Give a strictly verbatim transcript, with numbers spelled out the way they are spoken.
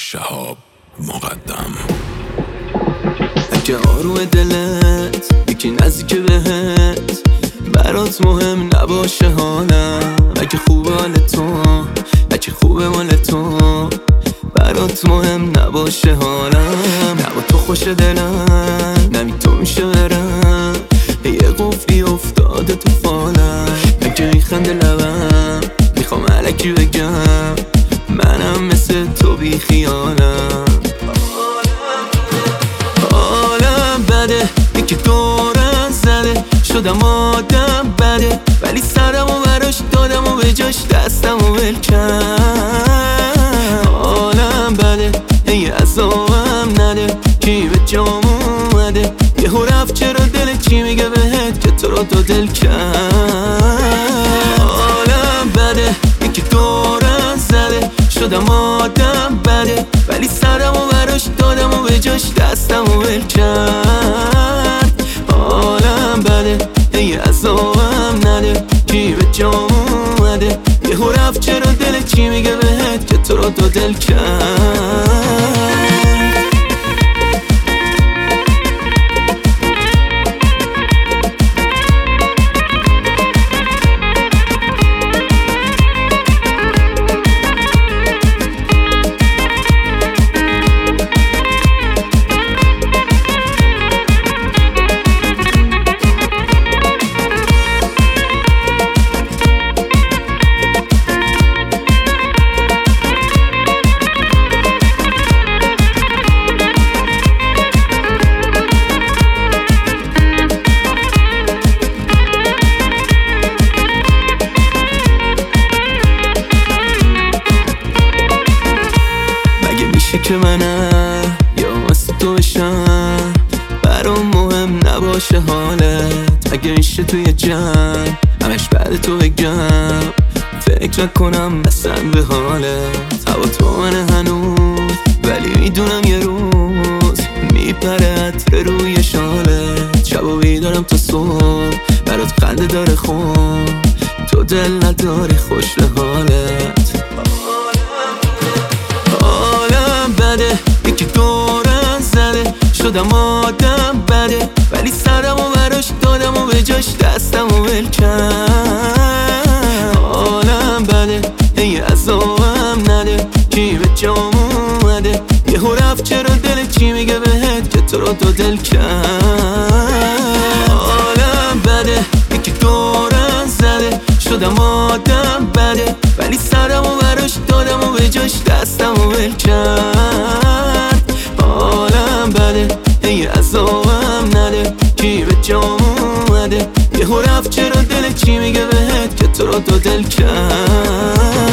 شهاب مقدم. اگه آروم دلت یکی نزدیک بهت برات مهم نباشه حالم، اگه خوبه حال تو، اگه خوبه مال تو برات مهم نباشه حالم. نه با تو خوش دلم، نمی تو میشه برم، یه قفلی افتاده تو فالم. اگه میخنده لبم میخوام علکی بگم منم مثل تو بی خیالم. حالم بده یکی دورم زده، شدم آدم بده ولی سرمو براش دادم و به جاش دستمو ول کرد. حالم بده هی عذابم نده، کی به جام اومده یهو رفت چرا دلت چی میگه بهت که تو رو دو دل کرد. حالم بده یکی دورم زده، شدم آدم بده ولی سرمو براش دادم و به جاش دستمو ول کرد. حالم بده هی عذابم نده، کی به جام اومده یهو رفت چرا دلت چی میگه بهت که تو رو دو دل کرد. که منم یا واسه تو بشم برام مهم نباشه حالت. اگه میشه توی جمع همش بعد تو بگم فکر نکنم اصلا به حالت. هوا تو منه هنوز ولی میدونم یه روز میپره عطر روی شالت. شب و بیدارم تا صبح برات خنده داره خون، تو دل نداری خوش به حالت. بده یکی دورم زده، شدم آدم بده ولی سرمو براش دادم و به جاش دستمو ول کرد. حالم بده هی عذابم نده، کی به جام اومده یهو رفت چرا دلت چی میگه بهت که تو رو دو دل کرد. حالم بده یکی دورم زده، شدم آدم بده ولی سرمو براش دادم و به جاش دستمو ول کرد. حالم بده هی عذابم نده، کی به جام اومده یهو رفت چرا دلت چی میگه بهت که تو رو دو دل کرد.